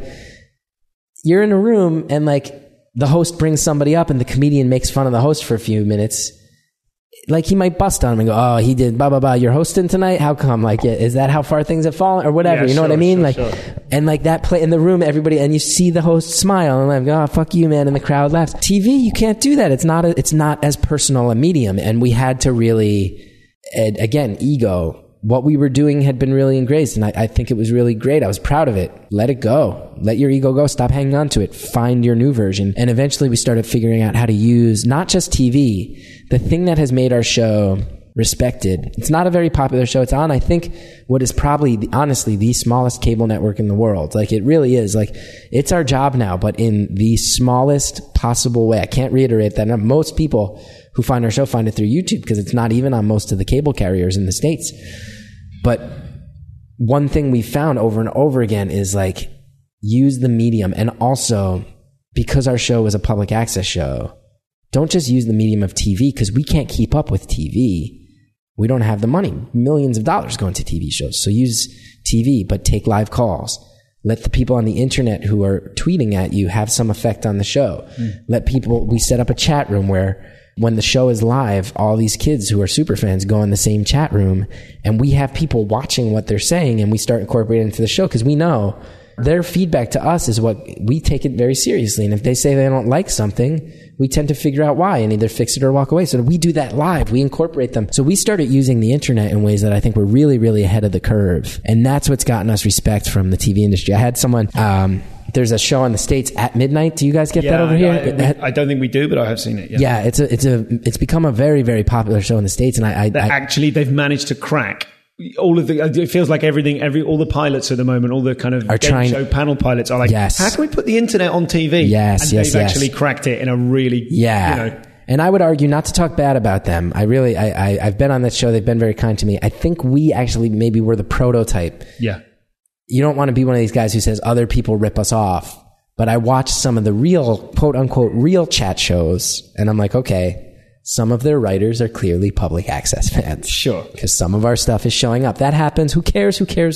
you're in a room and like the host brings somebody up and the comedian makes fun of the host for a few minutes. Like, he might bust on him and go, oh, he did blah, blah, blah. You're hosting tonight? How come? Like, is that how far things have fallen or whatever? You know what I mean? And like that play in the room, everybody, and you see the host smile and like, oh, fuck you, man. And the crowd laughs. TV, you can't do that. It's not as personal a medium. And we had to really, again, ego. What we were doing had been really engraved, and I think it was really great. I was proud of it. Let it go. Let your ego go. Stop hanging on to it. Find your new version. And eventually we started figuring out how to use not just TV, the thing that has made our show respected. It's not a very popular show. It's on, I think, what is probably, honestly, the smallest cable network in the world. Like, it really is. Like, it's our job now, but in the smallest possible way. I can't reiterate that. Most people who find our show find it through YouTube because it's not even on most of the cable carriers in the States. But one thing we found over and over again is like, use the medium. And also, because our show was a public access show, don't just use the medium of TV, because we can't keep up with TV. We don't have the money. Millions of dollars go into TV shows. So use TV, but take live calls. Let the people on the internet who are tweeting at you have some effect on the show. We set up a chat room where when the show is live, all these kids who are super fans go in the same chat room, and we have people watching what they're saying, and we start incorporating it into the show because we know their feedback to us is what we take it very seriously. And if they say they don't like something, we tend to figure out why and either fix it or walk away. So we do that live. We incorporate them. So we started using the internet in ways that I think were really, really ahead of the curve. And that's what's gotten us respect from the TV industry. I had someone, there's a show in the States, At Midnight. Do you guys get that over here? I don't think we do, but I have seen it. Yeah, it's become a very, very popular show in the States. And actually, they've managed to crack all of the, it feels like all the pilots at the moment, all the kind of game show panel pilots are like, how can we put the internet on TV? Yes, and they've actually cracked it in a really, And I would argue not to talk bad about them. I've been on that show. They've been very kind to me. I think we actually maybe were the prototype. Yeah. You don't want to be one of these guys who says other people rip us off. But I watched some of the real, quote unquote, real chat shows, and I'm like, okay, some of their writers are clearly public access fans. Sure. Because some of our stuff is showing up. That happens. Who cares?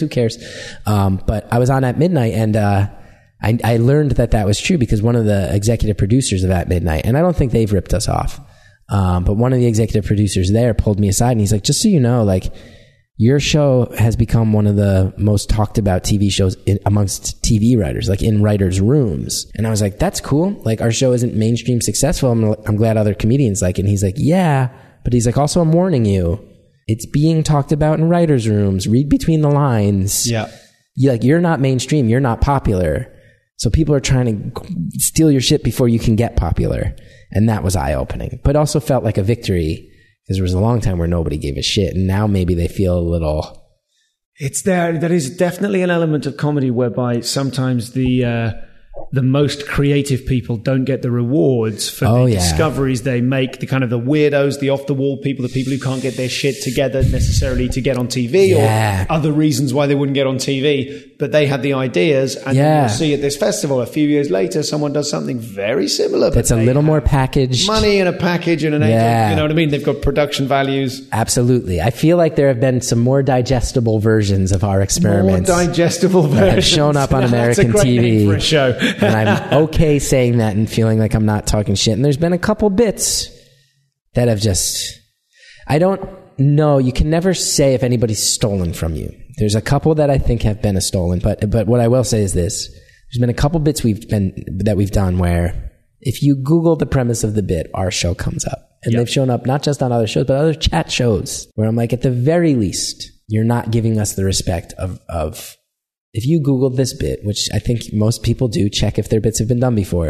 But I was on At Midnight, and I learned that was true because one of the executive producers of At Midnight, and I don't think they've ripped us off, but one of the executive producers there pulled me aside, and he's like, just so you know, like, your show has become one of the most talked about TV shows amongst TV writers, like in writers' rooms. And I was like, that's cool. Like, our show isn't mainstream successful. I'm glad other comedians like it. And he's like, yeah. But he's like, also, I'm warning you. It's being talked about in writers' rooms. Read between the lines. Yeah. You're not mainstream. You're not popular. So people are trying to steal your shit before you can get popular. And that was eye-opening. But also felt like a victory, because there was a long time where nobody gave a shit, and now maybe they feel a little... It's there. There is definitely an element of comedy whereby sometimes the most creative people don't get the rewards for the discoveries they make, the kind of the weirdos, the off-the-wall people, the people who can't get their shit together necessarily to get on TV or other reasons why they wouldn't get on TV, but they had the ideas, and then you'll see at this festival a few years later someone does something very similar. That's a little more packaged. Money in a package and an agent, you know what I mean? They've got production values. Absolutely. I feel like there have been some more digestible versions of our experiments. More digestible versions. That have shown up on American That's a great TV. name for a show. And I'm okay saying that and feeling like I'm not talking shit. And there's been a couple bits that have just... I don't know. You can never say if anybody's stolen from you. There's a couple that I think have been stolen. But what I will say is this. There's been a couple bits we've done where if you Google the premise of the bit, our show comes up. And they've shown up not just on other shows, but other chat shows where I'm like, at the very least, you're not giving us the respect of if you Googled this bit, which I think most people do, check if their bits have been done before,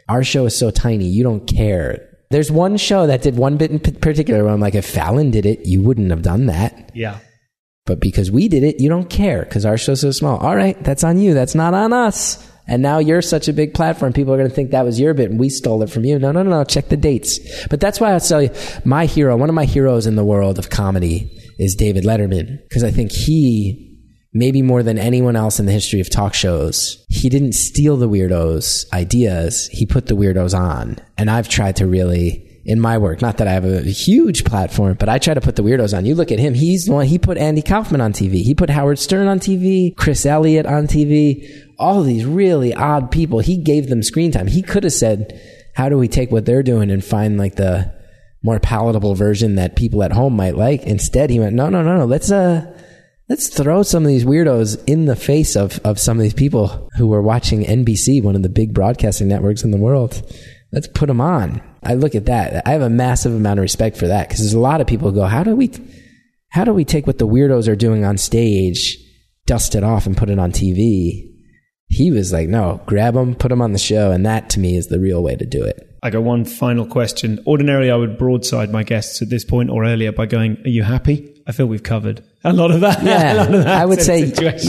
our show is so tiny, you don't care. There's one show that did one bit in particular where I'm like, if Fallon did it, you wouldn't have done that. Yeah. But because we did it, you don't care because our show's so small. All right, that's on you. That's not on us. And now you're such a big platform. People are going to think that was your bit and we stole it from you. No. Check the dates. But that's why I'll tell you, my hero, one of my heroes in the world of comedy is David Letterman. Because I think he, maybe more than anyone else in the history of talk shows, he didn't steal the weirdos' ideas. He put the weirdos on. And I've tried to really, in my work, not that I have a huge platform, but I try to put the weirdos on. You look at him, he's the one, he put Andy Kaufman on TV. He put Howard Stern on TV, Chris Elliott on TV, all these really odd people. He gave them screen time. He could have said, how do we take what they're doing and find like the more palatable version that people at home might like? Instead, he went, no. Let's throw some of these weirdos in the face of some of these people who are watching NBC, one of the big broadcasting networks in the world. Let's put them on. I look at that. I have a massive amount of respect for that because there's a lot of people who go, how do we take what the weirdos are doing on stage, dust it off and put it on TV? He was like, no, grab them, put them on the show. And that to me is the real way to do it. I got one final question. Ordinarily, I would broadside my guests at this point or earlier by going, are you happy? I feel we've covered a lot of that. Yeah, I would say,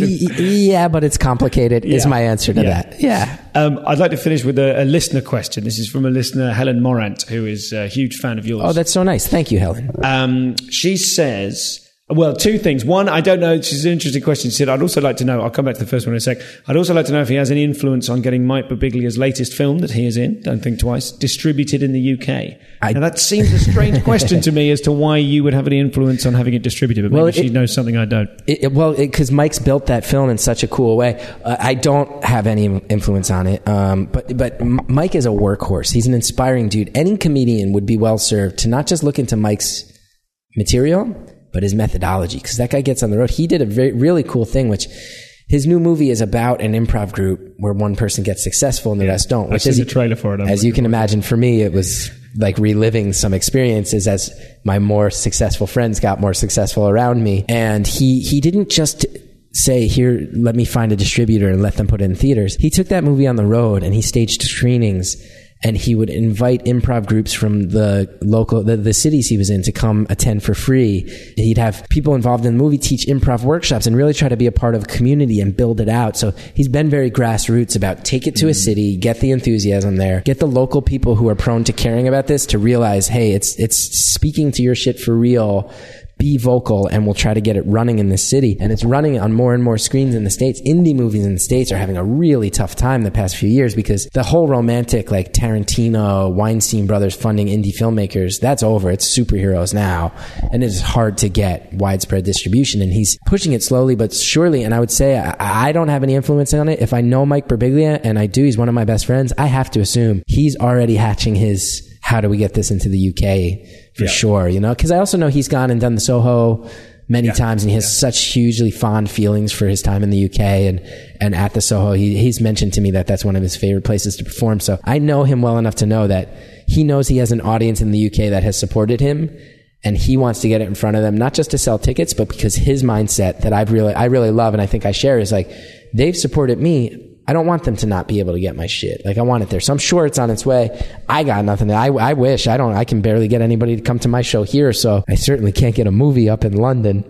yeah, but it's complicated is my answer to that. Yeah. I'd like to finish with a listener question. This is from a listener, Helen Morant, who is a huge fan of yours. Oh, that's so nice. Thank you, Helen. She says, well, two things. One, I don't know. She's an interesting question. She said, I'd also like to know, I'll come back to the first one in a sec. I'd also like to know if he has any influence on getting Mike Birbiglia's latest film that he is in, Don't Think Twice, distributed in the UK. Now, that seems a strange question to me as to why you would have any influence on having it distributed, but maybe she knows something I don't. Because Mike's built that film in such a cool way. I don't have any influence on it, but Mike is a workhorse. He's an inspiring dude. Any comedian would be well served to not just look into Mike's material, but his methodology, because that guy gets on the road. He did a really cool thing, which his new movie is about an improv group where one person gets successful and the rest don't. Which is the trailer for it. As you can imagine, for me, it was like reliving some experiences as my more successful friends got more successful around me. And he didn't just say, here, let me find a distributor and let them put it in theaters. He took that movie on the road and he staged screenings. And he would invite improv groups from the local, the cities he was in to come attend for free. He'd have people involved in the movie teach improv workshops and really try to be a part of a community and build it out. So he's been very grassroots about take it to a city, get the enthusiasm there, get the local people who are prone to caring about this to realize, hey, it's speaking to your shit for real. Be vocal, and we'll try to get it running in this city. And it's running on more and more screens in the States. Indie movies in the States are having a really tough time the past few years because the whole romantic, like Tarantino, Weinstein Brothers funding indie filmmakers, that's over. It's superheroes now. And it's hard to get widespread distribution. And he's pushing it slowly but surely. And I would say I don't have any influence on it. If I know Mike Birbiglia, and I do, he's one of my best friends, I have to assume he's already hatching his, how do we get this into the UK for sure, you know? Because I also know he's gone and done the Soho many times, and he has such hugely fond feelings for his time in the UK and at the Soho. He's mentioned to me that that's one of his favorite places to perform. So I know him well enough to know that he knows he has an audience in the UK that has supported him, and he wants to get it in front of them, not just to sell tickets, but because his mindset that I really love and I think I share is like, they've supported me. I don't want them to not be able to get my shit. Like, I want it there. So I'm sure it's on its way. I got nothing. I wish. I can barely get anybody to come to my show here, so I certainly can't get a movie up in London.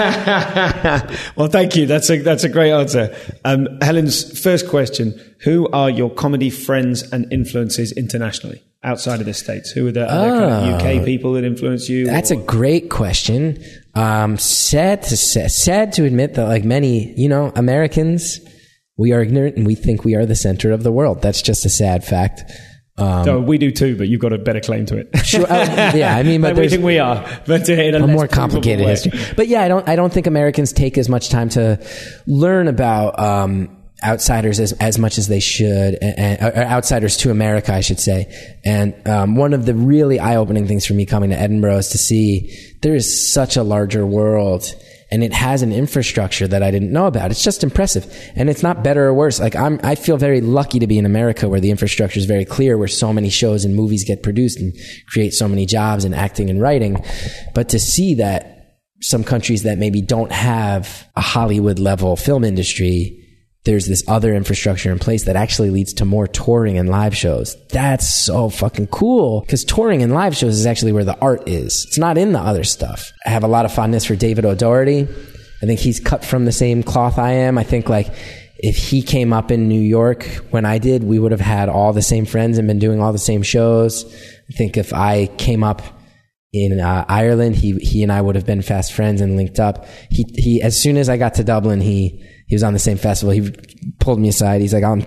Well, thank you. That's a great answer. Helen's first question, who are your comedy friends and influences internationally outside of the States? Who are there kind of UK people that influence you? That's a great question. Sad to admit that, like many, Americans, we are ignorant and we think we are the center of the world. That's just a sad fact. So we do too, but you've got a better claim to it. Sure, yeah, I mean, but we think we are, but in a more complicated history. But yeah, I don't think Americans take as much time to learn about outsiders as much as they should, or outsiders to America, I should say. And one of the really eye-opening things for me coming to Edinburgh is to see there is such a larger world. And it has an infrastructure that I didn't know about. It's just impressive. And it's not better or worse. Like, I feel very lucky to be in America where the infrastructure is very clear, where so many shows and movies get produced and create so many jobs in acting and writing. But to see that some countries that maybe don't have a Hollywood level film industry, there's this other infrastructure in place that actually leads to more touring and live shows. That's so fucking cool, because touring and live shows is actually where the art is. It's not in the other stuff. I have a lot of fondness for David O'Doherty. I think he's cut from the same cloth I am. I think like if he came up in New York when I did, we would have had all the same friends and been doing all the same shows. I think if I came up in Ireland, he and I would have been fast friends and linked up. He as soon as I got to Dublin, he was on the same festival. He pulled me aside. He's like, I'll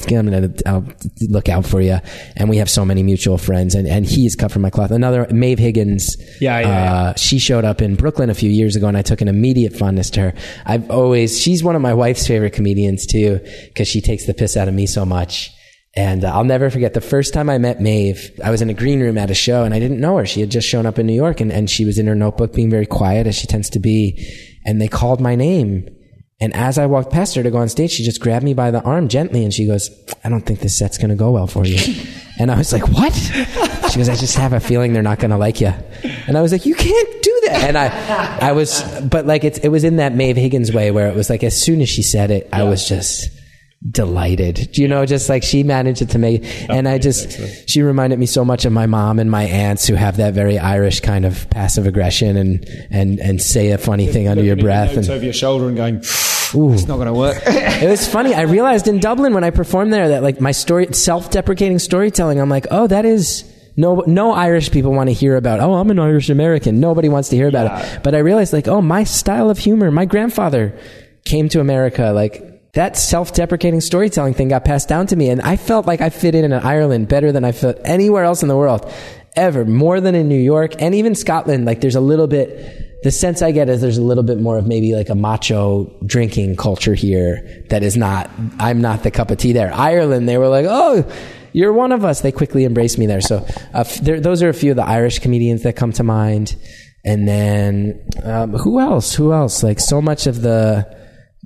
look out for you. And we have so many mutual friends. And he's cut from my cloth. Another, Maeve Higgins. Yeah. She showed up in Brooklyn a few years ago, and I took an immediate fondness to her. She's one of my wife's favorite comedians too, because she takes the piss out of me so much. And I'll never forget the first time I met Maeve. I was in a green room at a show, and I didn't know her. She had just shown up in New York, and she was in her notebook being very quiet, as she tends to be. And they called my name. And as I walked past her to go on stage, she just grabbed me by the arm gently, and she goes, I don't think this set's going to go well for you. And I was like, what? She goes, I just have a feeling they're not going to like you. And I was like, you can't do that. And I was, but like it was in that Maeve Higgins way, where it was like, as soon as she said it, I was just delighted, just like she managed it to make, and she reminded me so much of my mom and my aunts, who have that very Irish kind of passive aggression and say a funny thing under your breath and over your shoulder and going, ooh, it's not going to work. It was funny. I realized in Dublin when I performed there that like my self-deprecating storytelling, I'm like, oh, that is no Irish people want to hear about, oh, I'm an Irish American. Nobody wants to hear about it. But I realized like, oh, my style of humor, my grandfather came to America, like, that self-deprecating storytelling thing got passed down to me, and I felt like I fit in Ireland better than I felt anywhere else in the world, ever, more than in New York, and even Scotland. Like there's a little bit, the sense I get is there's a little bit more of maybe like a macho drinking culture here that is not, I'm not the cup of tea there. Ireland, they were like, oh, you're one of us. They quickly embraced me there. So those are a few of the Irish comedians that come to mind. And then who else? Like so much of the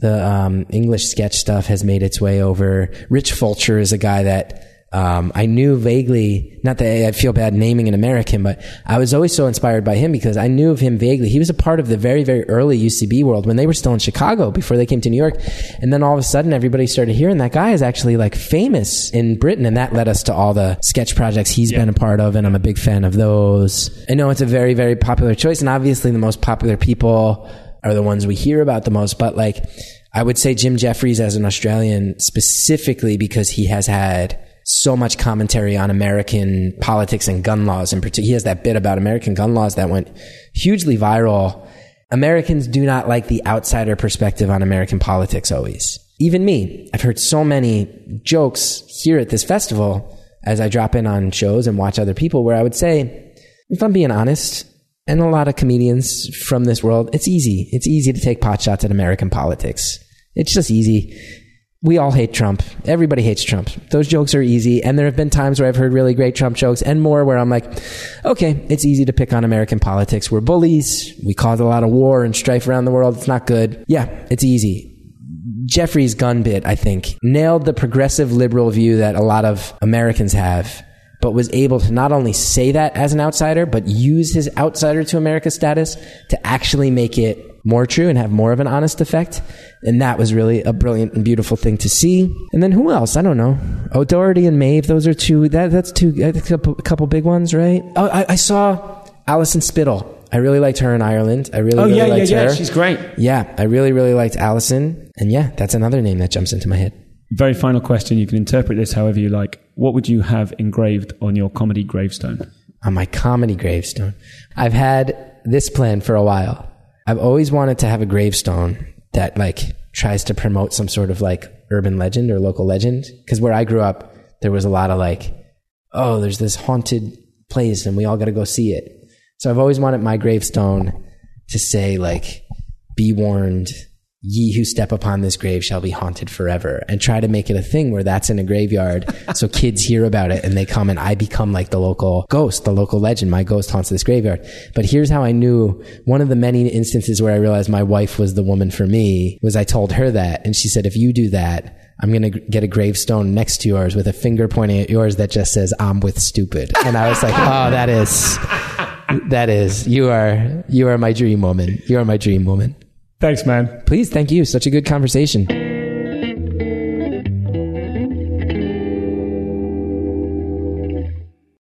English sketch stuff has made its way over. Rich Fulcher is a guy that I knew vaguely, not that I feel bad naming an American, but I was always so inspired by him because I knew of him vaguely. He was a part of the very, very early UCB world when they were still in Chicago before they came to New York. And then all of a sudden everybody started hearing that guy is actually like famous in Britain. And that led us to all the sketch projects he's been a part of. And I'm a big fan of those. I know it's a very, very popular choice. And obviously the most popular people are the ones we hear about the most, but like I would say Jim Jeffries as an Australian specifically because he has had so much commentary on American politics and gun laws in particular. He has that bit about American gun laws that went hugely viral. Americans do not like the outsider perspective on American politics always. Even me, I've heard so many jokes here at this festival as I drop in on shows and watch other people where I would say, if I'm being honest, and a lot of comedians from this world, it's easy. It's easy to take pot shots at American politics. It's just easy. We all hate Trump. Everybody hates Trump. Those jokes are easy. And there have been times where I've heard really great Trump jokes and more where I'm like, okay, it's easy to pick on American politics. We're bullies. We cause a lot of war and strife around the world. It's not good. Yeah, it's easy. Jeffrey's gun bit, I think, nailed the progressive liberal view that a lot of Americans have, but was able to not only say that as an outsider, but use his outsider to America status to actually make it more true and have more of an honest effect. And that was really a brilliant and beautiful thing to see. And then who else? I don't know. O'Doherty and Maeve, those are two, that's two, a couple big ones, right? Oh, I saw Alison Spittle. I really liked her in Ireland. I really liked her. Yeah, she's great. Yeah, I really, really liked Alison. And yeah, that's another name that jumps into my head. Very final question. You can interpret this however you like. What would you have engraved on your comedy gravestone? On my comedy gravestone? I've had this plan for a while. I've always wanted to have a gravestone that like tries to promote some sort of like urban legend or local legend. Because where I grew up, there was a lot of like, oh, there's this haunted place and we all got to go see it. So I've always wanted my gravestone to say like, be warned, ye who step upon this grave shall be haunted forever, and try to make it a thing where that's in a graveyard. So kids hear about it and they come and I become like the local ghost, the local legend. My ghost haunts this graveyard. But here's how I knew, one of the many instances where I realized my wife was the woman for me was I told her that. And she said, if you do that, I'm going to get a gravestone next to yours with a finger pointing at yours that just says, I'm with stupid. And I was like, oh, that is, you are my dream woman. You are my dream woman. Thanks, man. Please, thank you. Such a good conversation.